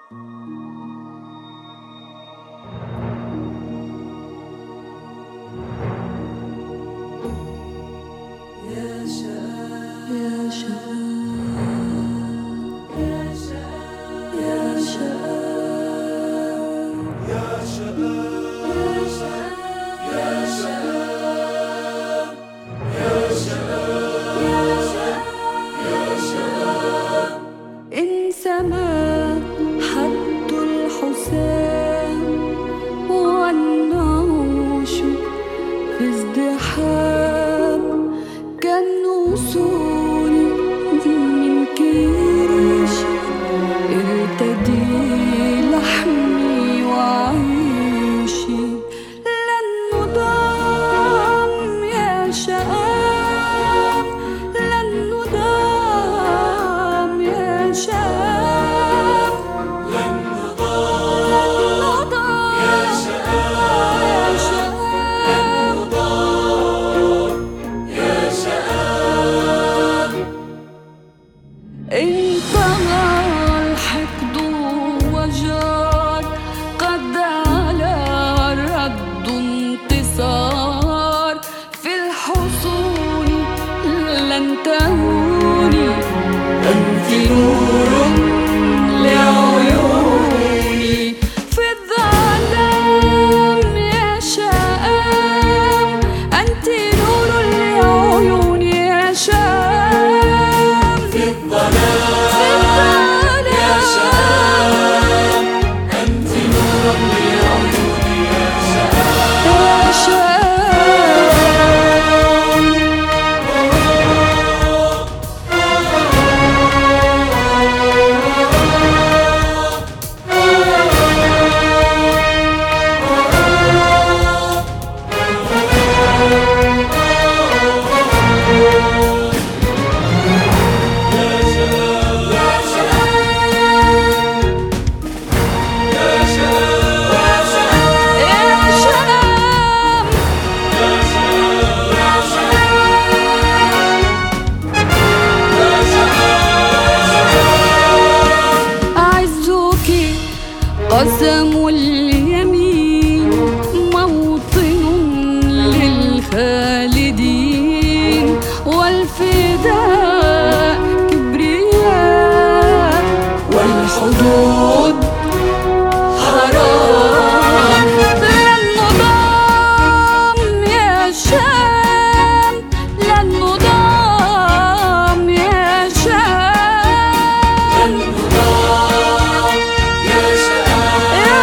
إن سما حد الحسام والنعوش في ازدحام كالنسور من كرش ارتدي لحمي وعيشي لن نضام يا شام لن نضام يا شام لن نضام يا شام لن نضام يا شام. إن طغى الحقد وجار قد على الرد انتصار في الحصون لن تهوني أنت نور لعيوني في الظلام يا شام أنت نور لعيوني يا شام في الظلام يا شام أنت نور لعيوني يا شام. يا شام قسم اليمين موطن للخالدين والفداء كبرياء والحدود حرام. لن نضام يا شام لن نضام يا شام لن نضام يا شام يا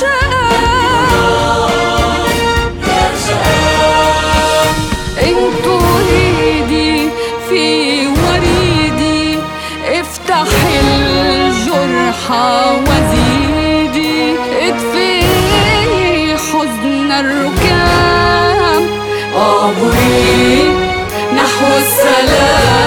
شام. إن تريدي في وريدي افتحي الجرح وزيدي اطفئي حزن الركام عبري نحو السلام.